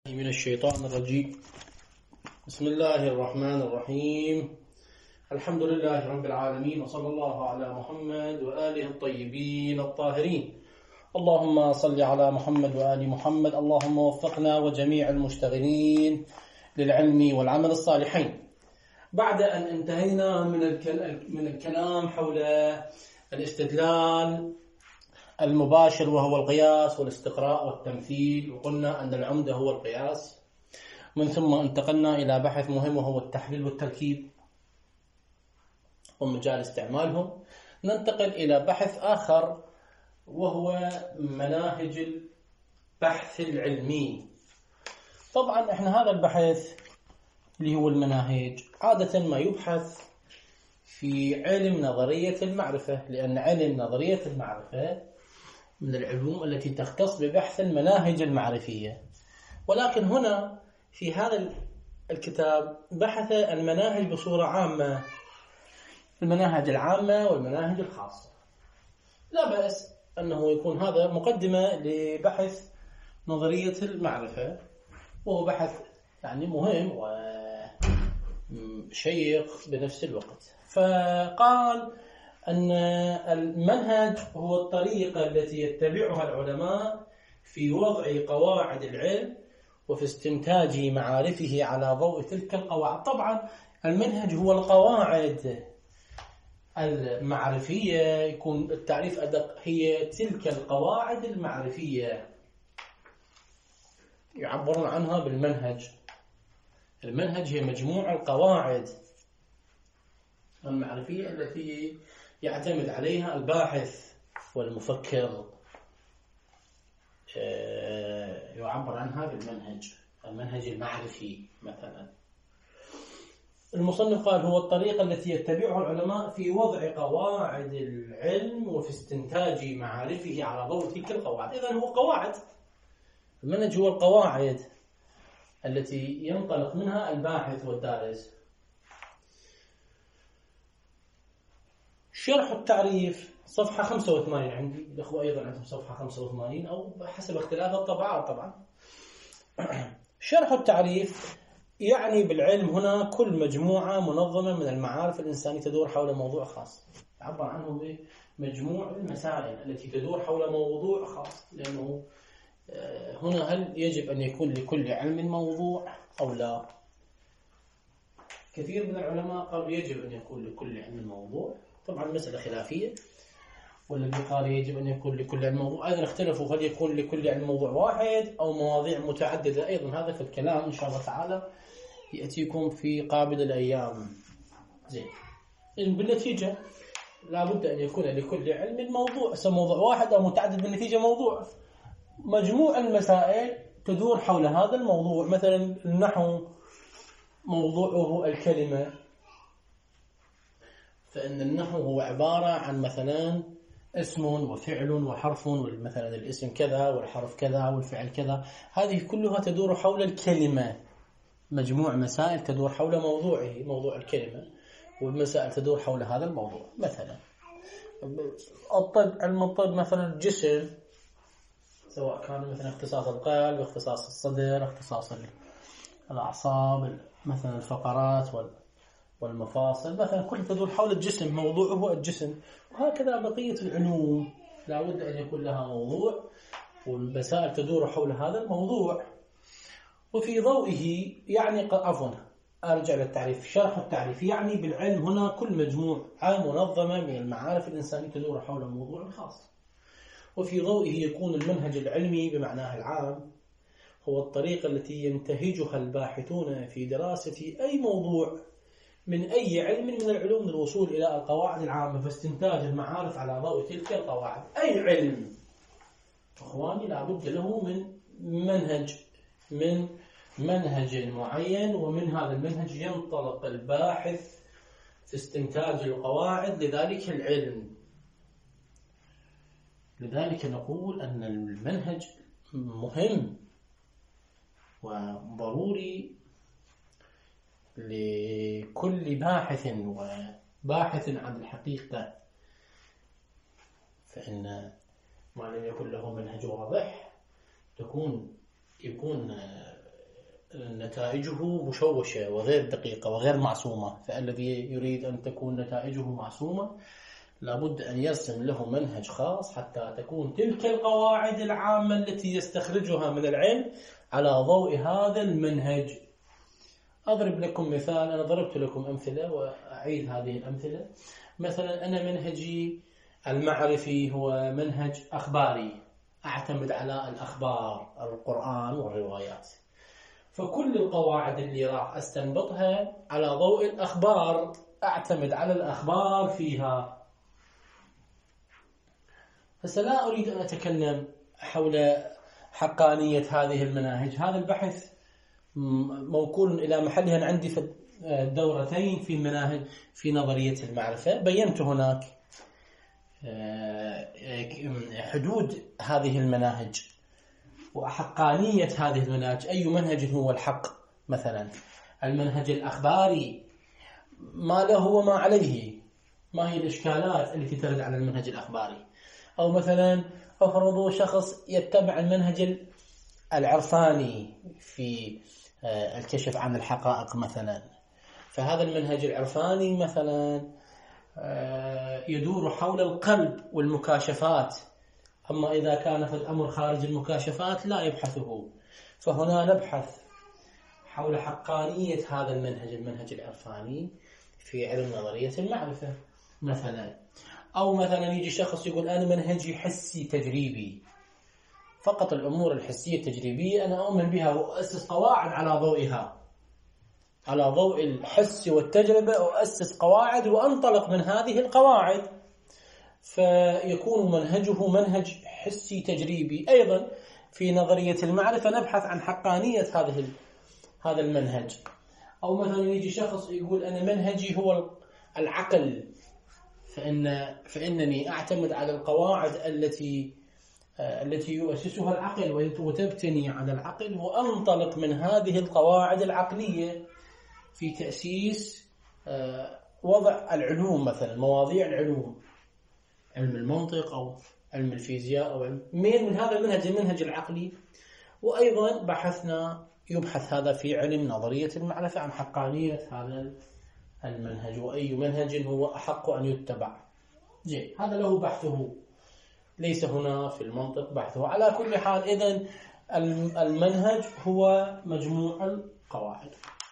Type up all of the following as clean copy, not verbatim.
من الشيطان الرجيم. بسم الله الرحمن الرحيم. الحمد لله رب العالمين، وصلى الله على محمد وآله الطيبين الطاهرين. اللهم صل على محمد وآل محمد. اللهم وفقنا وجميع المشتغلين للعلم والعمل الصالحين. بعد أن انتهينا من الكلام حول الاستدلال المباشر وهو القياس والاستقراء والتمثيل، وقلنا أن العمدة هو القياس، من ثم انتقلنا إلى بحث مهم وهو التحليل والتركيب ومجال استعمالهم. ننتقل إلى بحث آخر وهو مناهج البحث العلمي. طبعا احنا هذا البحث اللي هو المناهج عادة ما يبحث في علم نظرية المعرفة، لأن علم نظرية المعرفة من العلوم التي تختص ببحث المناهج المعرفية. ولكن هنا في هذا الكتاب بحث المناهج بصورة عامة، المناهج العامة والمناهج الخاصة. لا بأس أنه يكون هذا مقدمة لبحث نظرية المعرفة، وهو بحث يعني مهم وشيق بنفس الوقت. فقال أن المنهج هو الطريقة التي يتبعها العلماء في وضع قواعد العلم وفي استنتاج معارفه على ضوء تلك القواعد. طبعا المنهج هو القواعد المعرفية، يكون التعريف أدق، هي تلك القواعد المعرفية يعبرون عنها بالمنهج. المنهج هي مجموع القواعد المعرفية التي يعتمد عليها الباحث والمفكر، يعبر عنها بالمنهج، المنهج المعرفي مثلا. المصنف قال هو الطريقة التي يتبعها العلماء في وضع قواعد العلم وفي استنتاج معارفه على ضوء تلك القواعد. إذن هو قواعد، المنهج هو القواعد التي ينطلق منها الباحث والدارس. شرح التعريف صفحة 85 عندي، الأخوة أيضا عندهم صفحة 85 أو حسب اختلاف الطبعات طبعا. شرح التعريف يعني بالعلم هنا كل مجموعة منظمة من المعارف الإنسانية تدور حول موضوع خاص، يعبر عنه بمجموع المسائل التي تدور حول موضوع خاص. لأنه هنا هل يجب أن يكون لكل علم موضوع أو لا؟ كثير من العلماء قالوا يجب أن يكون لكل علم موضوع، طبعا مسألة خلافية. والذي قال يجب أن يكون لكل علم موضوع أيضا اختلفوا، هل يكون لكل علم موضوع واحد أو مواضيع متعددة. أيضا هذا في الكلام إن شاء الله تعالى يأتيكم في قابل الأيام. زين، بالنتيجة لابد أن يكون لكل علم موضوع، سواء موضوع واحد أو متعدد، بالنتيجة موضوع. مجموع المسائل تدور حول هذا الموضوع. مثلا النحو موضوعه الكلمة، فإن النحو هو عبارة عن مثلا اسم وفعل وحرف، مثلا الاسم كذا والحرف كذا والفعل كذا، هذه كلها تدور حول الكلمة. مجموع مسائل تدور حول موضوعه، موضوع الكلمة، والمسائل تدور حول هذا الموضوع. مثلا الطب، علم الطب مثلا الجسم، سواء كان مثلا اختصاص القلب، اختصاص الصدر، اختصاص الأعصاب، مثلا الفقرات والمفاصل، مثلا كل تدور حول الجسم، موضوعه الجسم. وهكذا بقية العلوم لا بد أن يكون لها موضوع، والمسائل تدور حول هذا الموضوع. وفي ضوئه يعني أرجع للتعريف. شرح التعريف يعني بالعلم هنا كل مجموعة منظمة من المعارف الإنسانية تدور حول موضوع خاص. وفي ضوئه يكون المنهج العلمي بمعناه العام هو الطريقة التي ينتهجها الباحثون في دراسة أي موضوع من أي علم من العلوم للوصول إلى القواعد العامة فاستنتاج المعارف على ضوء تلك القواعد. أي علم أخواني لابد له من منهج معين، ومن هذا المنهج ينطلق الباحث في استنتاج القواعد لذلك العلم. لذلك نقول أن المنهج مهم وضروري لكل باحث وباحث عن الحقيقة. فإن ما لم يكن له منهج واضح يكون نتائجه مشوشة وغير دقيقة وغير معصومة، فالذي يريد أن تكون نتائجه معصومة لابد أن يرسم له منهج خاص حتى تكون تلك القواعد العامة التي يستخرجها من العلم على ضوء هذا المنهج. أضرب لكم مثال، أنا ضربت لكم أمثلة وأعيد هذه الأمثلة. مثلا أنا منهجي المعرفي هو منهج أخباري، أعتمد على الأخبار، القرآن والروايات، فكل القواعد اللي راح أستنبطها على ضوء الأخبار، أعتمد على الأخبار فيها. فلا أريد أن أتكلم حول حقانية هذه المناهج. هذا البحث موكول إلى محلها عندي في دورتين في مناهج في نظرية المعرفة. بينت هناك حدود هذه المناهج وحقانية هذه المناهج، أي منهج هو الحق. مثلا المنهج الأخباري ما له وما عليه، ما هي الإشكالات التي ترد على المنهج الأخباري. أو مثلا أفرضوا شخص يتبع المنهج العرفاني في الكشف عن الحقائق مثلا، فهذا المنهج العرفاني مثلا يدور حول القلب والمكاشفات، أما إذا كان في الأمر خارج المكاشفات لا يبحثه. فهنا نبحث حول حقانية هذا المنهج العرفاني في علم نظرية المعرفة مثلا. أو مثلا يجي شخص يقول أنا منهجي حسي تجريبي، فقط الأمور الحسية التجريبية أنا أؤمن بها وأسس قواعد على ضوئها، على ضوء الحس والتجربة أؤسس قواعد وأنطلق من هذه القواعد، فيكون منهجه منهج حسي تجريبي. أيضا في نظرية المعرفة نبحث عن حقانية هذا المنهج. أو مثلا يجي شخص يقول أنا منهجي هو العقل، فإنني أعتمد على القواعد التي يؤسسها العقل وتبتني على العقل، وأنطلق من هذه القواعد العقلية في تأسيس وضع العلوم، مثلا مواضيع العلوم، علم المنطق أو علم الفيزياء أو علم من هذا المنهج العقلي. وأيضا يبحث هذا في علم نظرية المعرفة عن حقانية هذا المنهج وأي منهج هو أحق أن يتبع. هذا له بحثه، ليس هنا في المنطق بحثه. على كل حال إذن المنهج هو مجموع القواعد.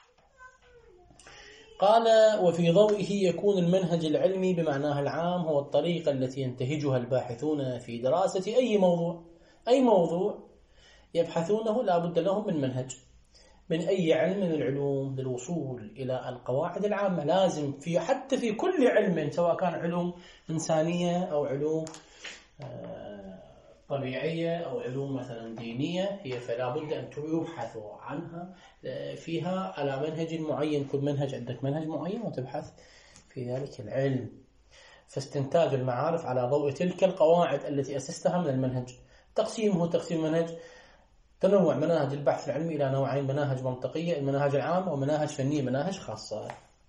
قال وفي ضوئه يكون المنهج العلمي بمعناه العام هو الطريقة التي ينتهجها الباحثون في دراسة أي موضوع يبحثونه لا بد لهم من منهج من أي علم من العلوم للوصول إلى القواعد العامة. لازم حتى في كل علم، سواء كان علوم إنسانية أو علوم طبيعية أو علوم مثلا دينية، فلا بد أن يبحثوا عنها فيها على منهج معين. كل منهج عندك منهج معين وتبحث في ذلك العلم. فاستنتاج المعارف على ضوء تلك القواعد التي أسستها من المنهج. تقسيم منهج، تنوع مناهج البحث العلمي إلى نوعين: مناهج منطقية المناهج العامة، ومناهج فنية مناهج خاصة.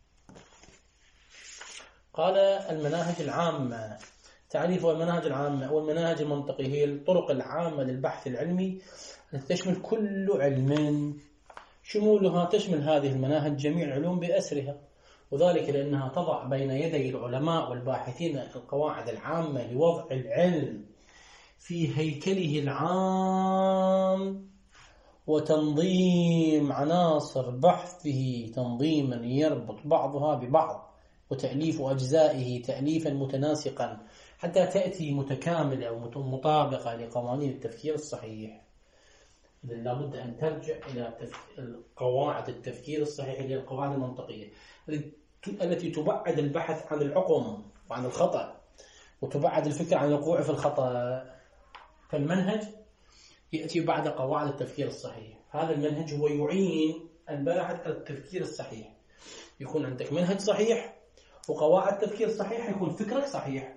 قال المناهج العامة تعريف المناهج العامة والمناهج المنطقية هي الطرق العامة للبحث العلمي التي تشمل كل علم. شمولها تشمل هذه المناهج جميع العلوم بأسرها، وذلك لأنها تضع بين يدي العلماء والباحثين القواعد العامة لوضع العلم في هيكله العام وتنظيم عناصر بحثه تنظيما يربط بعضها ببعض، وتأليف أجزائه تأليفا متناسقا حتى تأتي متكاملة ومطابقة لقوانين التفكير الصحيح. إذن لابد أن ترجع إلى قواعد التفكير الصحيح، هي القواعد المنطقية التي تبعد البحث عن العقم وعن الخطأ، وتبعد الفكر عن الوقوع في الخطأ. فالمنهج يأتي بعد قواعد التفكير الصحيح. هذا المنهج هو يعين الباحث على التفكير الصحيح. يكون عندك منهج صحيح وقواعد تفكير صحيح، يكون فكرك صحيح.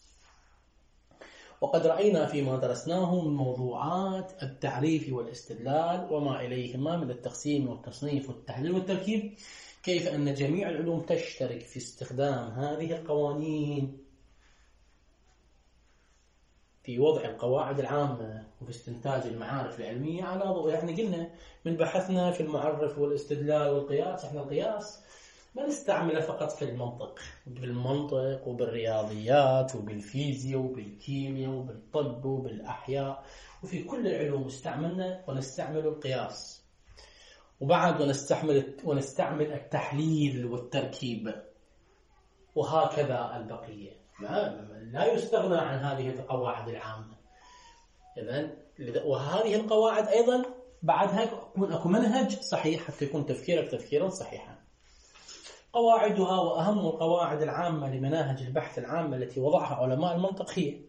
وقد رأينا فيما درسناه من موضوعات التعريف والاستدلال وما إليهما من التقسيم والتصنيف والتحليل والتركيب كيف أن جميع العلوم تشترك في استخدام هذه القوانين في وضع القواعد العامة وفي استنتاج المعارف العلمية على ضوء. يعني قلنا من بحثنا في المعرف والاستدلال والقياس، احنا القياس ما نستعمله فقط في المنطق، بالمنطق وبالرياضيات وبالفيزياء وبالكيمياء وبالطب وبالأحياء وفي كل العلوم استعملنا ونستعمل القياس. وبعد ونستعمل التحليل والتركيب، وهكذا البقية. لا يستغنى عن هذه القواعد العامة. إذن وهذه القواعد أيضا بعدها يكون أكو منهج صحيح حتى يكون تفكيرك تفكيرا صحيحا. قواعدها وأهم القواعد العامة لمناهج البحث العامة التي وضعها علماء المنطق هي،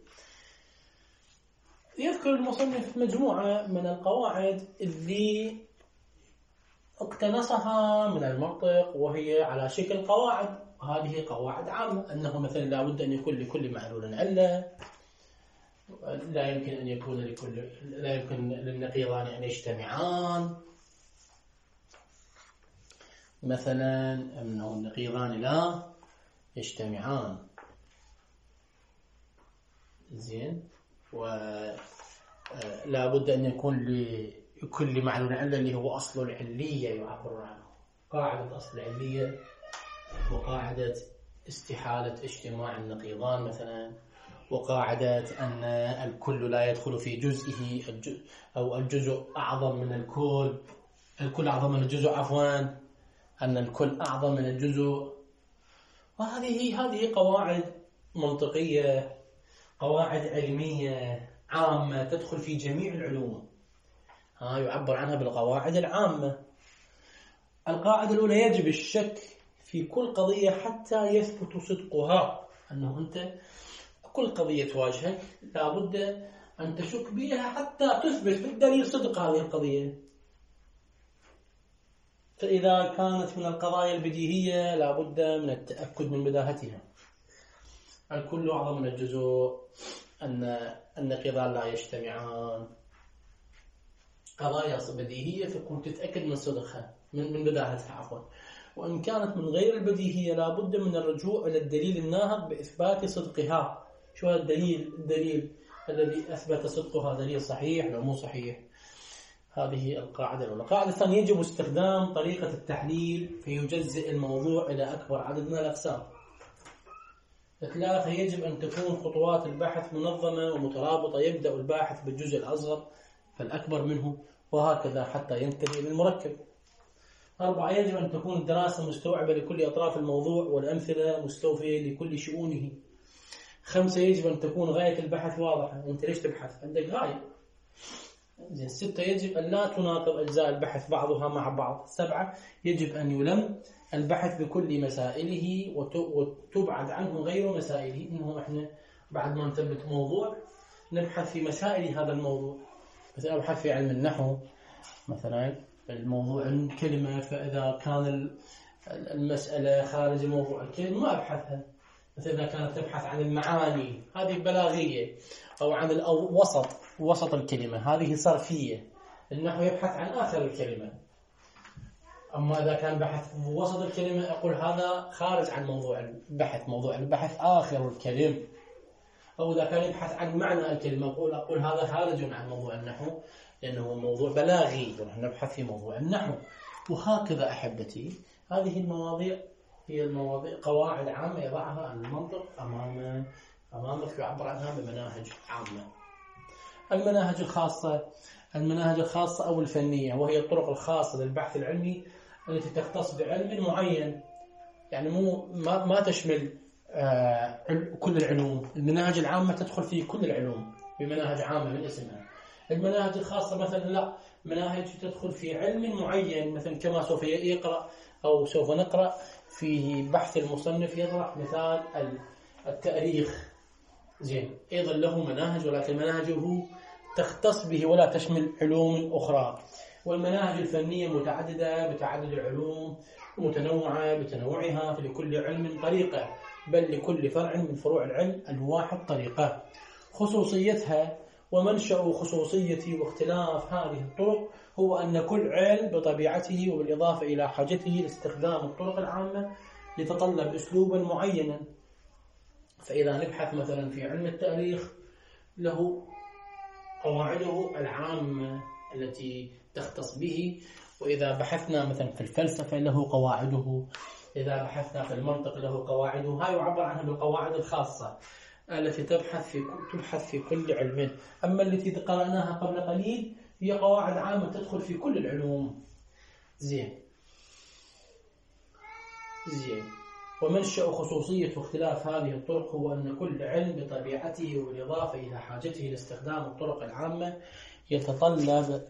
يذكر المصنف مجموعة من القواعد اللي اقتنصها من المنطق وهي على شكل قواعد. هذه قواعد عامة، أنه مثلا لا بد أن يكون لكل معلول علة، لا يمكن للنقيضان أن يجتمعان، مثلا أنه النقيضان لا يجتمعان، زين، ولا بد أن يكون لكل معلول علة اللي هو أصل العلية يعبر عنه، قاعدة أصل العلية وقاعدة استحالة اجتماع النقيضان مثلا، وقاعدة أن الكل لا يدخل في جزئه أو الجزء أعظم من الكل أعظم من الجزء، عفوا أن الكل أعظم من الجزء. وهذه قواعد منطقية، قواعد علمية عامة تدخل في جميع العلوم، يعبر عنها بالقواعد العامة. القاعدة الأولى: يجب الشك في كل قضية حتى يثبت صدقها. أنه أنت كل قضية تواجهك لابد أن تشك بها حتى تثبت بالدليل صدق هذه القضية. فإذا كانت من القضايا البديهية لابد من التأكد من بداهتها. الكل أعظم من الجزء، أن النقيضان لا يجتمعان، قضايا بديهية تكون تتأكد من صدقها من بداهتها عفوا. وإن كانت من غير البديهية لابد من الرجوع إلى الدليل الناهض بإثبات صدقها. شو الدليل الذي أثبت صدقها؟ دليل صحيح أو مو صحيح؟ هذه القاعدة الأولى. القاعدة الثانية: يجب استخدام طريقة التحليل فيجزئ الموضوع إلى أكبر عدد من الأقسام. 3: يجب أن تكون خطوات البحث منظمة ومترابطة، يبدأ الباحث بالجزء الأصغر فالأكبر منه وهكذا حتى ينتهي للمركب. 4: يجب أن تكون الدراسة مستوعبة لكل أطراف الموضوع والأمثلة مستوفية لكل شؤونه. 5: يجب أن تكون غاية البحث واضحة. أنت ليش تبحث؟ عندك غاية. 6: يجب أن لا تناقض أجزاء البحث بعضها مع بعض. 7: يجب أن يلم البحث بكل مسائله وتبعد عنه غير مسائله. إنه إحنا بعد ما نثبت موضوع نبحث في مسائل هذا الموضوع. مثلا أبحث في علم النحو مثلا الموضوع الكلمة، فإذا كان المسألة خارج موضوع الكلمة ما أبحثها. مثلا إذا كانت تبحث عن المعاني هذه بلاغية، أو عن وسط الكلمة هذه صرفية. النحو يبحث عن آخر الكلمة. أما إذا كان بحث في وسط الكلمة أقول هذا خارج عن موضوع البحث، موضوع البحث آخر الكلمة. أو إذا كان يبحث عن معنى الكلمة أقول هذا خارج عن موضوع النحو لأنه موضوع بلاغي ونحن نبحث في موضوع النحو. وهكذا أحبتي هذه المواضيع هي المواضيع قواعد عامة يضعها المنطق أمامك يعبر عنها بمناهج عامة. المناهج الخاصة أو الفنية، وهي الطرق الخاصة للبحث العلمي التي تختص بعلم معين، يعني ما تشمل كل العلوم. المناهج العامة تدخل في كل العلوم بمناهج عامة من اسمها. المناهج الخاصة مثلا لا، مناهج تدخل في علم معين، مثلا كما سوف يقرأ أو سوف نقرأ في بحث المصنف يطرح مثال التاريخ، زين، أيضا له مناهج ولكن مناهجه تختص به ولا تشمل علوم أخرى. والمناهج الفنية متعددة بتعدد العلوم، متنوعة بتنوعها، فلكل علم طريقة، بل لكل فرع من فروع العلم الواحد طريقة. خصوصيتها ومنشأ خصوصية واختلاف هذه الطرق هو أن كل علم بطبيعته وبالإضافة إلى حاجته لاستخدام الطرق العامة يتطلب أسلوبا معينا. فإذا نبحث مثلا في علم التاريخ له قواعده العامة التي تختص به، وإذا بحثنا مثلا في الفلسفة له قواعده، إذا بحثنا في المنطق له قواعده. هاي يعبر عنها بالقواعد الخاصة التي تبحث في كل علم. أما التي قرأناها قبل قليل هي قواعد عامة تدخل في كل العلوم. زين. ومنشأ خصوصية واختلاف هذه الطرق هو أن كل علم بطبيعته والإضافة إلى حاجته لاستخدام الطرق العامة يتطلب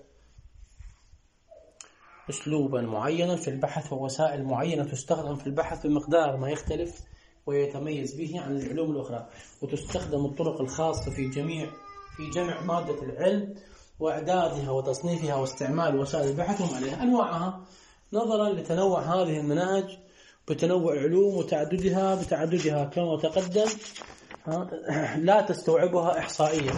أسلوبا معينا في البحث ووسائل معينة تستخدم في البحث بمقدار ما يختلف ويتميز به عن العلوم الأخرى. وتستخدم الطرق الخاصة في جمع مادة العلم وإعدادها وتصنيفها واستعمال وسائل البحث ومعناها أنواعها نظرا لتنوع هذه المناهج بتنوع العلوم وتعددها كما تقدم لا تستوعبها إحصائية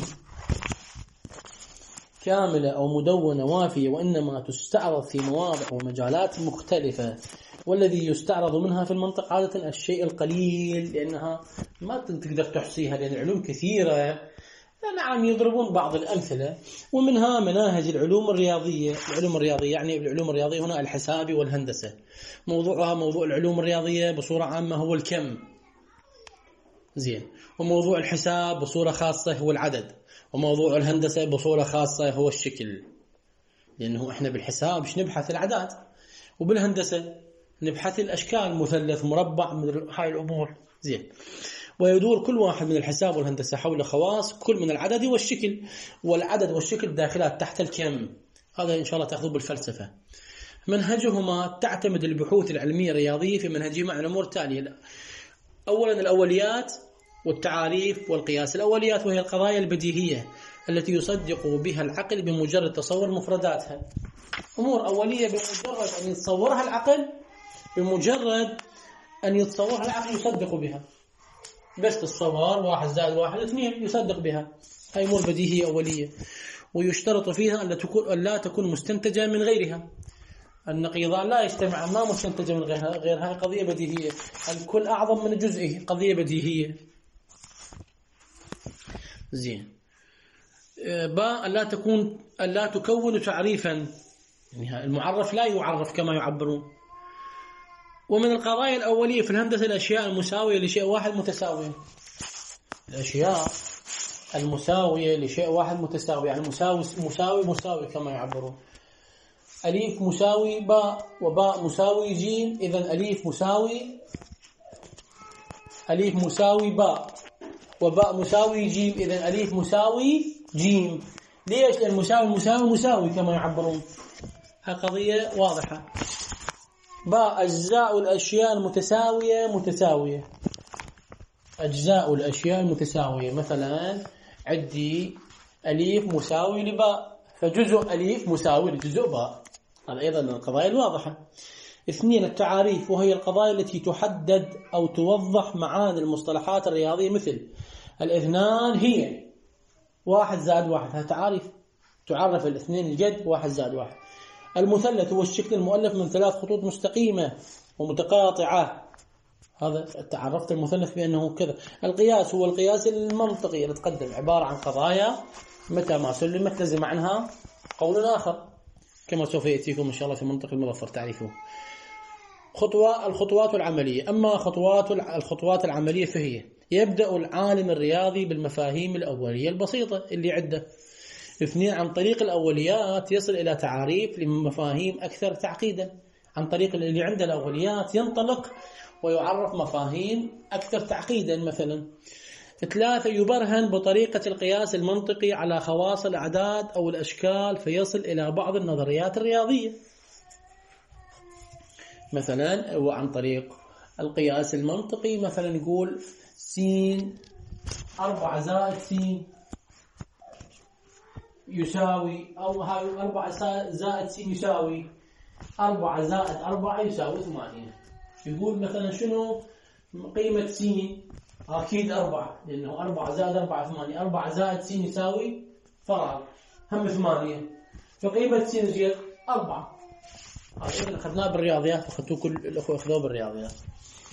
كاملة أو مدونة وافية، وإنما تستعرض في مواضع ومجالات مختلفة. والذي يستعرض منها في المنطق عادة الشيء القليل، لأنها ما تقدر تحصيها لأن العلوم كثيرة. نعم يضربون بعض الأمثلة، ومنها مناهج العلوم الرياضية. يعني العلوم الرياضية هنا الحساب والهندسة. موضوع العلوم الرياضية بصورة عامة هو الكم. زين. وموضوع الحساب بصورة خاصة هو العدد. وموضوع الهندسة بصورة خاصة هو الشكل، لأنه إحنا بالحساب نبحث الأعداد، وبالهندسة نبحث الأشكال، مثلث، مربع، من هاي الأمور. زين. ويدور كل واحد من الحساب والهندسة حول خواص كل من العدد والشكل، والعدد والشكل داخلات تحت الكم. هذا إن شاء الله تأخذوه بالفلسفة. منهجهما تعتمد البحوث العلمية الرياضية في منهجهما على الأمور التالية. أولا الأوليات والتعاريف والقياس. الأوليات وهي القضايا البديهية التي يصدق بها العقل بمجرد تصور مفرداتها. أمور أولية بمجرد أن يتصورها العقل يصدق بها. بس تصور 1 زائد 1 2 يصدق بها. هاي أمور بديهية أولية. ويشترط فيها أن لا تكون مستنتجة من غيرها. النقيضان لا يجتمع، ما مستنتجة من غيرها. هاي قضية بديهية. الكل أعظم من جزئه، قضية بديهية. زين. باء لا تكون تعريفا، يعني المعرف لا يعرف كما يعبرون. ومن القضايا الأولية في الهندسة الأشياء المساوية لشيء واحد متساوية. الأشياء المساوية لشيء واحد متساوي، يعني مساوي كما يعبرون. أليف مساوي باء، وباء مساوي جيم. إذن أليف مساوي باء، وباء مساوي جيم. إذن أليف مساوي جيم. ليش؟ لأن مساوي كما يعبرون. هذه قضية واضحة. باء أجزاء الأشياء المتساوية. أجزاء الأشياء المتساوية، مثلا عندي أليف مساوي لباء، فجزء أليف مساوي لجزء باء. هذا أيضا القضايا الواضحة. 2 التعاريف، وهي القضايا التي تحدد أو توضح معاني المصطلحات الرياضية، مثل الاثنان هي 1 زائد 1. هذا تعاريف تعرف الاثنين الجد 1 زائد 1. المثلث هو الشكل المؤلف من 3 خطوط مستقيمة ومتقاطعة. هذا تعرفت المثلث بأنه كذا. القياس هو القياس المنطقي المتقدم، عبارة عن قضايا متى ما سلمت لزم عنها قول آخر، كما سوف يأتيكم إن شاء الله في منطق المظفر تعرفوه. الخطوات العملية. أما الخطوات العملية فهي: يبدأ العالم الرياضي بالمفاهيم الأولية البسيطة اللي عنده. 2 عن طريق الأوليات يصل إلى تعريف لمفاهيم أكثر تعقيدا. عن طريق اللي عنده الأوليات ينطلق ويعرف مفاهيم أكثر تعقيدا. مثلا 3 يبرهن بطريقة القياس المنطقي على خواص الأعداد أو الأشكال فيصل إلى بعض النظريات الرياضية. مثلا وعن طريق القياس المنطقي مثلا نقول س 4 زائد س يساوي، أو 4 زائد س يساوي 4 زائد 4 يساوي 8. يقول مثلا شنو قيمة س؟ أكيد 4، لأنه 4 زائد 4 8. 4 زائد س يساوي فراغ هم 8، فقيمة س نجيب 4. هذا أخذناه بالرياضيات، وأخذتوه كل الأخوة أخذوه بالرياضيات.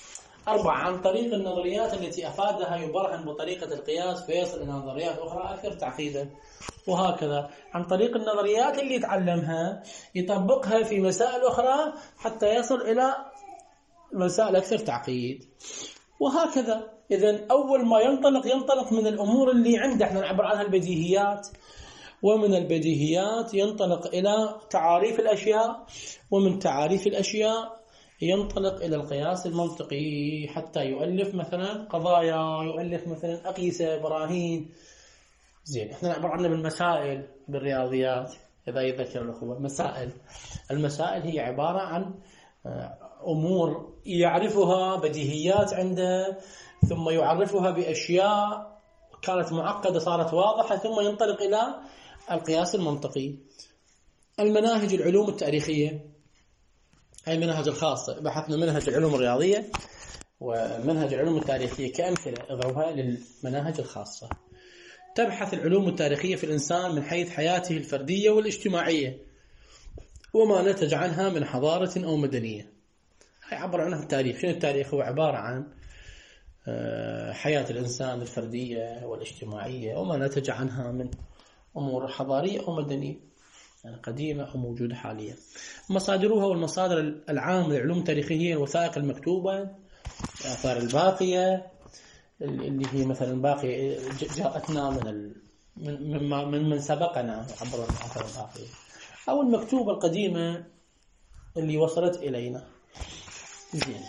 4 عن طريق النظريات التي أفادها يبرهن بطريقة القياس فيصل إلى نظريات أخرى أكثر تعقيدا. وهكذا عن طريق النظريات اللي يتعلمها يطبقها في مسائل أخرى حتى يصل إلى مسائل أكثر تعقيد. وهكذا إذن أول ما ينطلق من الأمور اللي عنده، احنا نعبر عنها البديهيات، ومن البديهيات ينطلق إلى تعاريف الأشياء، ومن تعاريف الأشياء ينطلق إلى القياس المنطقي حتى يؤلف مثلا قضايا، يؤلف مثلا أقيسة، براهين. زين، احنا نعبر عنها بالمسائل بالرياضيات إذا يذكر الأخوة. المسائل هي عبارة عن أمور يعرفها، بديهيات عنده، ثم يعرفها بأشياء كانت معقدة صارت واضحة، ثم ينطلق إلى القياس المنطقي. المناهج العلوم التاريخية هي المناهج الخاصة، بحثنا منهج العلوم الرياضية ومنهج العلوم التاريخية كأمثلة اضربها للمناهج الخاصة. تبحث العلوم التاريخية في الإنسان من حيث حياته الفردية والاجتماعية وما نتج عنها من حضارة أو مدنية. هي عبر عنها التاريخ. شنو التاريخ؟ هو عبارة عن حياة الإنسان الفردية والاجتماعية وما نتج عنها من أمور حضارية أو مدنية، يعني قديمة أو موجودة حاليا. مصادرها والمصادر العامة للعلوم التاريخية الوثائق المكتوبة، الآثار الباقية اللي هي مثلا باقية جاءتنا من سبقنا عبر الآثار الباقية، أو المكتوبة القديمة اللي وصلت إلينا. زين،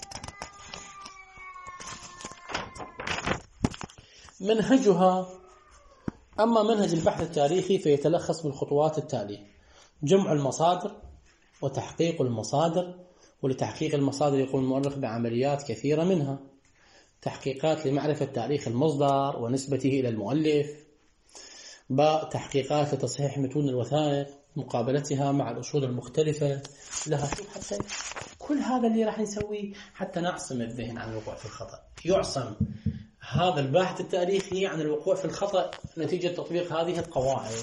منهجها. أما منهج البحث التاريخي فيتلخص بالخطوات التالية: جمع المصادر وتحقيق المصادر، ولتحقيق المصادر يقوم المؤرخ بعمليات كثيرة منها: تحقيقات لمعرفة تاريخ المصدر ونسبته إلى المؤلف، تحقيقات لتصحيح متون الوثائق، مقابلتها مع الأصول المختلفة لها. حتى كل هذا اللي راح نسويه حتى نعصم الذهن عن الوقوع في الخطأ. يعصم هذا الباحث التاريخي عن الوقوع في الخطأ نتيجة تطبيق هذه القواعد.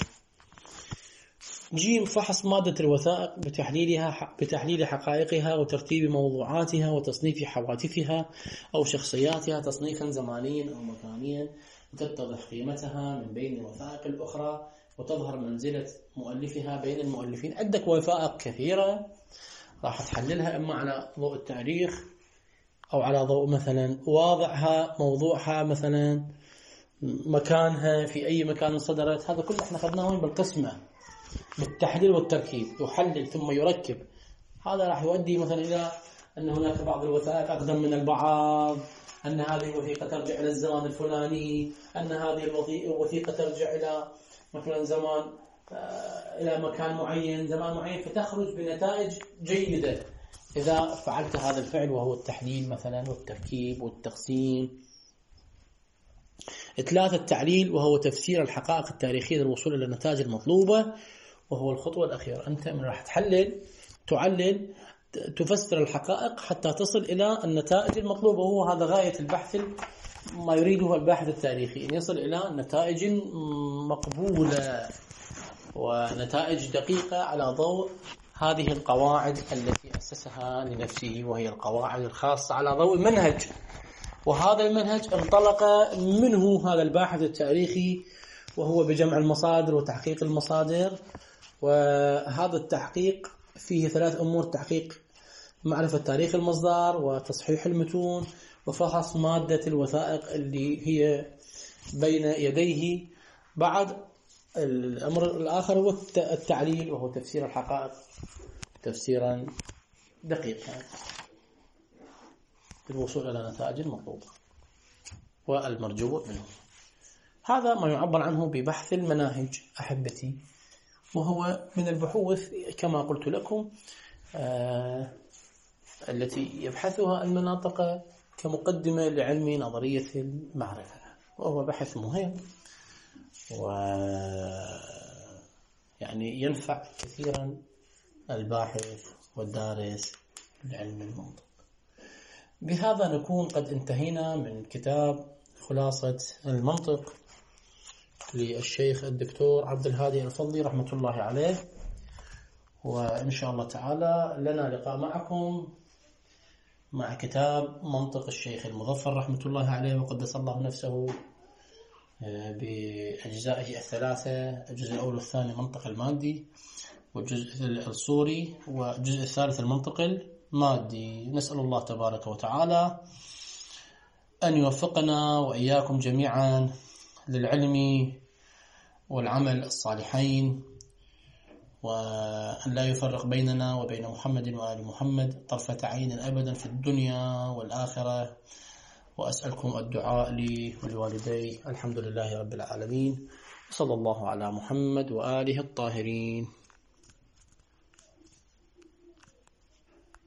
جيم، فحص مادة الوثائق بتحليل حقائقها وترتيب موضوعاتها وتصنيف حوادثها أو شخصياتها تصنيفا زمانيا أو مكانيا، وتتضح قيمتها من بين الوثائق الأخرى وتظهر منزلة مؤلفها بين المؤلفين. عندك وثائق كثيرة راح تحللها إما على ضوء التاريخ أو على ضوء مثلا واضعها، موضوعها مثلا، مكانها في أي مكان صدرت. هذا كله احنا خدناه بالقسمة بالتحليل والتركيب، يحلل ثم يركب. هذا راح يؤدي مثلا إلى أن هناك بعض الوثائق أقدم من البعض، أن هذه الوثيقة ترجع إلى الزمان الفلاني، أن هذه الوثيقة ترجع إلى مثلا زمان إلى مكان معين، زمان معين، فتخرج بنتائج جيدة إذا فعلت هذا الفعل وهو التحليل مثلا والتركيب والتقسيم. 3 التعليل، وهو تفسير الحقائق التاريخية للوصول إلى النتائج المطلوبة، وهو الخطوة الأخيرة. أنت من راح تعلل تفسر الحقائق حتى تصل إلى النتائج المطلوبة، وهو هذا غاية البحث، ما يريده الباحث التاريخي أن يصل إلى نتائج مقبولة ونتائج دقيقة على ضوء هذه القواعد التي أسسها لنفسه، وهي القواعد الخاصة على ضوء المنهج. وهذا المنهج انطلق منه هذا الباحث التاريخي، وهو بجمع المصادر وتحقيق المصادر. وهذا التحقيق فيه 3 أمور: تحقيق معرفة تاريخ المصدر، وتصحيح المتون، وفحص مادة الوثائق اللي هي بين يديه. بعد الأمر الآخر هو التعليل، وهو تفسير الحقائق تفسيرا دقيقا للوصول إلى نتائج المطلوبة والمرجو منه. هذا ما يعبر عنه ببحث المناهج أحبتي، وهو من البحوث كما قلت لكم التي يبحثها المناطق كمقدمة لعلم نظرية المعرفة، وهو بحث مهم ويعني ينفع كثيرا الباحث والدارس لعلم المنطق. بهذا نكون قد انتهينا من كتاب خلاصة المنطق للشيخ الدكتور عبد الهادي الفضلي رحمة الله عليه. وإن شاء الله تعالى لنا لقاء معكم مع كتاب منطق الشيخ المظفر رحمة الله عليه وقدس الله نفسه بأجزائه الثلاثة، الجزء الأول والثاني منطق المادي، والجزء الصوري، والجزء الثالث المنطق المادي. نسأل الله تبارك وتعالى أن يوفقنا وإياكم جميعا للعلم والعمل الصالحين، وأن لا يفرق بيننا وبين محمد وآل محمد طرفة عين أبدا في الدنيا والآخرة. وأسألكم الدعاء لي ولوالدي. الحمد لله رب العالمين، وصلى الله على محمد وآله الطاهرين.